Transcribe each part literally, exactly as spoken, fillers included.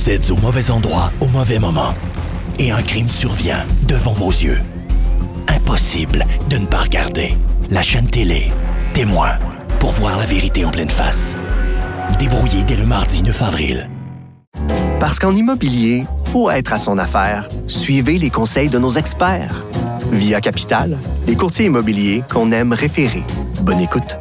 Vous êtes au mauvais endroit au mauvais moment. Et un crime survient devant vos yeux. Impossible de ne pas regarder. La chaîne télé, Témoin, pour voir la vérité en pleine face. Débrouillé dès le mardi neuf avril. Parce qu'en immobilier, faut être à son affaire. Suivez les conseils de nos experts. Via Capital, les courtiers immobiliers qu'on aime référer. Bonne écoute.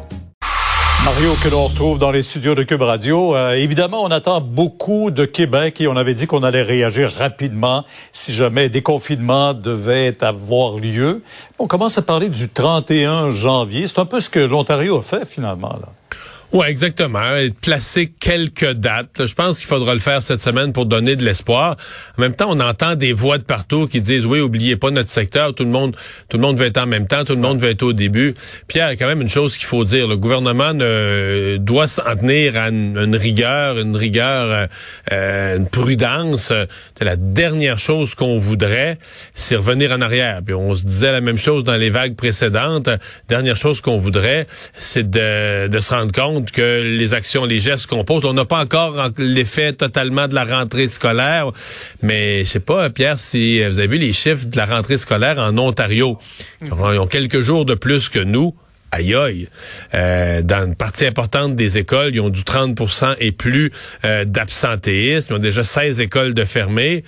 Mario, que l'on retrouve dans les studios de Cube Radio. Euh, évidemment, on attend beaucoup de Québec et on avait dit qu'on allait réagir rapidement si jamais déconfinement devait avoir lieu. On commence à parler du trente et un janvier. C'est un peu ce que l'Ontario a fait finalement, là. Ouais, exactement. Placer quelques dates. Là, je pense qu'il faudra le faire cette semaine pour donner de l'espoir. En même temps, on entend des voix de partout qui disent oui, oubliez pas notre secteur. Tout le monde, tout le monde veut être en même temps. Tout le monde veut être au début. Pierre, il y a quand même une chose qu'il faut dire. Le gouvernement ne, doit s'en tenir à une, une rigueur, une rigueur, euh, une prudence. C'est la dernière chose qu'on voudrait, c'est revenir en arrière. Puis on se disait la même chose dans les vagues précédentes. Dernière chose qu'on voudrait, c'est de, de se rendre compte que les actions, les gestes qu'on pose, on n'a pas encore l'effet totalement de la rentrée scolaire, mais je sais pas, Pierre, si vous avez vu les chiffres de la rentrée scolaire en Ontario, ils ont quelques jours de plus que nous. Aïe aïe. Euh, dans une partie importante des écoles, ils ont du trente pour cent et plus euh, d'absentéisme. Ils ont déjà seize écoles de fermées.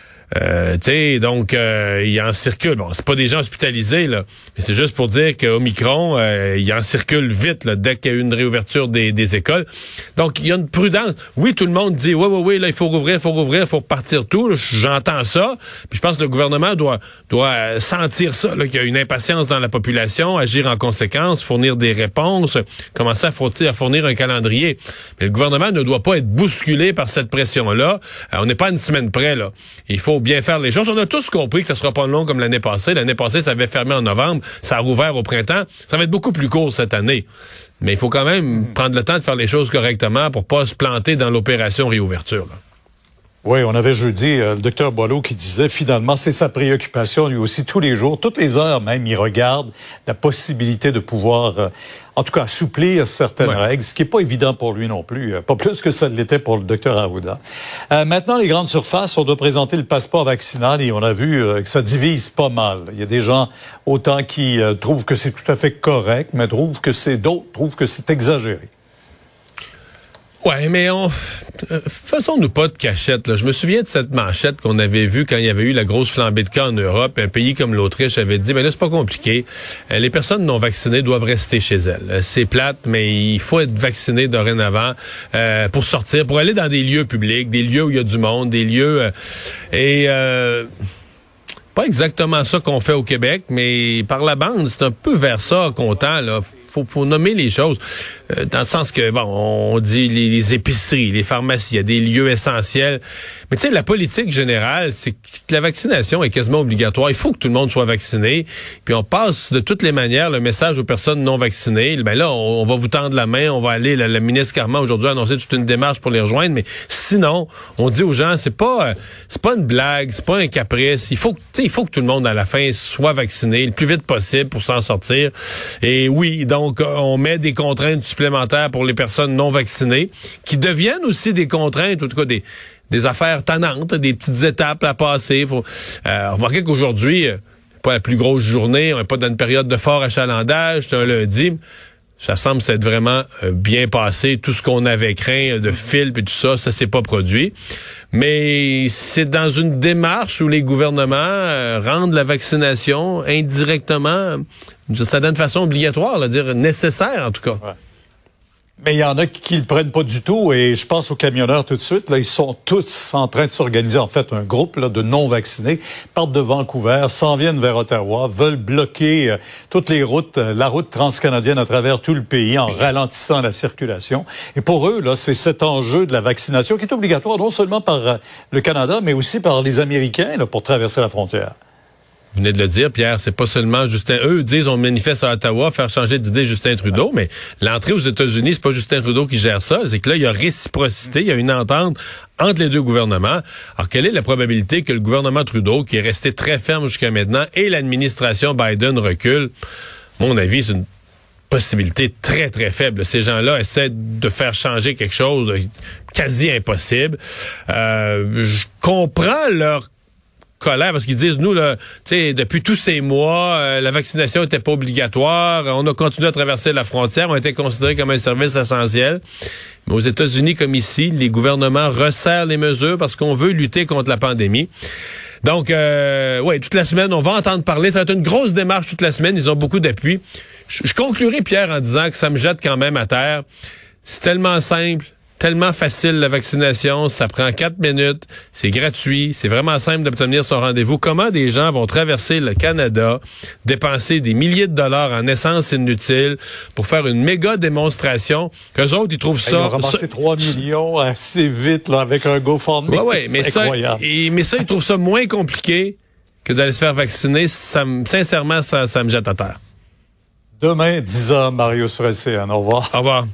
Euh, tu sais, donc euh, il en circule. Bon, c'est pas des gens hospitalisés là, mais c'est juste pour dire qu'Omicron, euh, il en circule vite là, dès qu'il y a eu une réouverture des, des écoles. Donc il y a une prudence. Oui, tout le monde dit oui, oui, oui, là il faut rouvrir, il faut rouvrir, il faut repartir tout. Là, j'entends ça. Puis je pense que le gouvernement doit doit sentir ça, là, qu'il y a une impatience dans la population, agir en conséquence, fournir des réponses, commencer à fournir, à fournir un calendrier. Mais le gouvernement ne doit pas être bousculé par cette pression-là. Euh, on n'est pas à une semaine près là. Il faut bien faire les choses. On a tous compris que ça sera pas long comme l'année passée. L'année passée, ça avait fermé en novembre, ça a rouvert au printemps. Ça va être beaucoup plus court cette année. Mais il faut quand même mmh. prendre le temps de faire les choses correctement pour pas se planter dans l'opération réouverture, là. Oui, on avait jeudi euh, le docteur Boileau qui disait finalement c'est sa préoccupation lui aussi tous les jours, toutes les heures même, il regarde la possibilité de pouvoir, euh, en tout cas, assouplir certaines ouais. règles, ce qui est pas évident pour lui non plus, euh, pas plus que ça l'était pour le docteur Arruda. Euh, maintenant, les grandes surfaces, on doit présenter le passeport vaccinal et on a vu euh, que ça divise pas mal. Il y a des gens autant qui euh, trouvent que c'est tout à fait correct, mais trouvent que c'est d'autres trouvent que c'est exagéré. Ouais, mais on euh, faisons-nous pas de cachette, là. Je me souviens de cette manchette qu'on avait vue quand il y avait eu la grosse flambée de cas en Europe. Un pays comme l'Autriche avait dit, ben là, c'est pas compliqué. Euh, les personnes non vaccinées doivent rester chez elles. Euh, c'est plate, mais il faut être vacciné dorénavant euh, pour sortir, pour aller dans des lieux publics, des lieux où il y a du monde, des lieux... Euh, et... Euh, pas exactement ça qu'on fait au Québec, mais par la bande, c'est un peu vers ça qu'on tend, là. Faut, faut nommer les choses. Euh, dans le sens que, bon, on dit les, les épiceries, les pharmacies, il y a des lieux essentiels. Mais tu sais, la politique générale, c'est que la vaccination est quasiment obligatoire. Il faut que tout le monde soit vacciné. Puis on passe de toutes les manières le message aux personnes non vaccinées. Ben là, on, on va vous tendre la main, on va aller, la, la ministre Carman aujourd'hui a annoncé toute une démarche pour les rejoindre. Mais sinon, on dit aux gens, c'est pas, c'est pas une blague, c'est pas un caprice. Il faut que, tu sais, il faut que tout le monde, à la fin, soit vacciné le plus vite possible pour s'en sortir. Et oui, donc, on met des contraintes supplémentaires pour les personnes non vaccinées, qui deviennent aussi des contraintes, en tout cas des, des affaires tannantes, des petites étapes à passer. Faut, euh, remarquez qu'aujourd'hui, euh, pas la plus grosse journée, on n'est pas dans une période de fort achalandage, c'est un lundi. Ça semble s'être vraiment euh, bien passé. Tout ce qu'on avait craint de fil et tout ça, ça s'est pas produit. Mais c'est dans une démarche où les gouvernements euh, rendent la vaccination indirectement, ça donne de façon obligatoire, là, dire nécessaire en tout cas. Ouais. Mais il y en a qui le prennent pas du tout et je pense aux camionneurs tout de suite. Là, ils sont tous en train de s'organiser. En fait, un groupe là, de non-vaccinés partent de Vancouver, s'en viennent vers Ottawa, veulent bloquer euh, toutes les routes, euh, la route transcanadienne à travers tout le pays en ralentissant la circulation. Et pour eux, là, c'est cet enjeu de la vaccination qui est obligatoire non seulement par euh, le Canada, mais aussi par les Américains là, pour traverser la frontière. Vous venez de le dire, Pierre, c'est pas seulement Justin... Eux disent on manifeste à Ottawa, faire changer d'idée Justin Trudeau, mais l'entrée aux États-Unis, c'est pas Justin Trudeau qui gère ça, c'est que là, il y a réciprocité, il y a une entente entre les deux gouvernements. Alors, quelle est la probabilité que le gouvernement Trudeau, qui est resté très ferme jusqu'à maintenant, et l'administration Biden recule? À mon avis, c'est une possibilité très, très faible. Ces gens-là essaient de faire changer quelque chose quasi impossible. Euh, je comprends leur colère parce qu'ils disent, nous, là, tu sais, depuis tous ces mois, euh, la vaccination était pas obligatoire, on a continué à traverser la frontière, on a été considérés comme un service essentiel. Mais aux États-Unis comme ici, les gouvernements resserrent les mesures parce qu'on veut lutter contre la pandémie. Donc, euh, ouais, toute la semaine, on va entendre parler. Ça va être une grosse démarche toute la semaine. Ils ont beaucoup d'appui. Je, je conclurai, Pierre, en disant que ça me jette quand même à terre. C'est tellement simple, tellement facile la vaccination. Ça prend quatre minutes. C'est gratuit. C'est vraiment simple d'obtenir son rendez-vous. Comment des gens vont traverser le Canada, dépenser des milliers de dollars en essence inutile pour faire une méga démonstration qu'eux autres, ils trouvent ça... Ils ont ramassé trois millions assez vite là, avec un GoFundMe. Ouais, ouais, mais ça, et, mais ça, ils trouvent ça moins compliqué que d'aller se faire vacciner. Ça, sincèrement, ça, ça me jette à terre. Demain, dix heures, Mario sur L C N. Au revoir. Au revoir.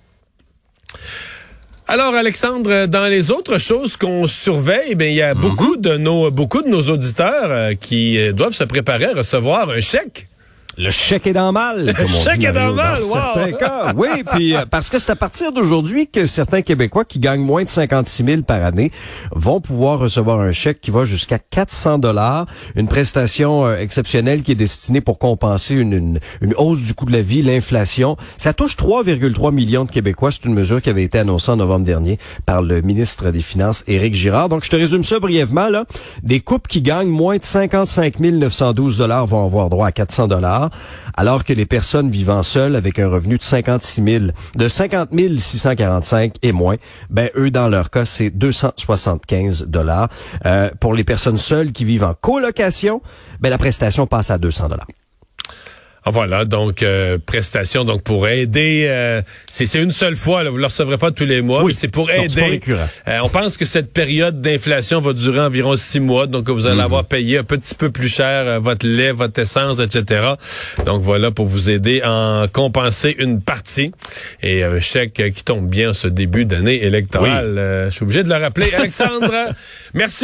Alors, Alexandre, dans les autres choses qu'on surveille, ben il y a mm-hmm. beaucoup de nos beaucoup de nos auditeurs euh, qui euh, doivent se préparer à recevoir un chèque. Le chèque est dans mal. Le chèque est dans mal, wow! certains cas. Oui, puis euh, parce que c'est à partir d'aujourd'hui que certains Québécois qui gagnent moins de cinquante-six mille par année vont pouvoir recevoir un chèque qui va jusqu'à quatre cents dollars, une prestation euh, exceptionnelle qui est destinée pour compenser une, une, une hausse du coût de la vie, l'inflation. Ça touche trois virgule trois millions de Québécois. C'est une mesure qui avait été annoncée en novembre dernier par le ministre des Finances, Éric Girard. Donc, je te résume ça brièvement, là. Des couples qui gagnent moins de cinquante-cinq mille neuf cent douze dollars vont avoir droit à quatre cents dollars. Alors que les personnes vivant seules avec un revenu de cinquante-six mille, de cinquante mille six cent quarante-cinq et moins, ben eux dans leur cas c'est deux cent soixante-quinze dollars. Euh, pour les personnes seules qui vivent en colocation, ben la prestation passe à deux cents dollars. Voilà, donc euh, prestation donc pour aider, euh, c'est, c'est une seule fois, là, vous ne le recevrez pas tous les mois, oui, mais c'est pour aider. Euh, on pense que cette période d'inflation va durer environ six mois, donc vous allez mmh. avoir payé un petit peu plus cher euh, votre lait, votre essence, et cetera. Donc voilà, pour vous aider à en compenser une partie. Et un chèque qui tombe bien ce début d'année électorale. Oui. Euh, je suis obligé de le rappeler. Alexandre, merci.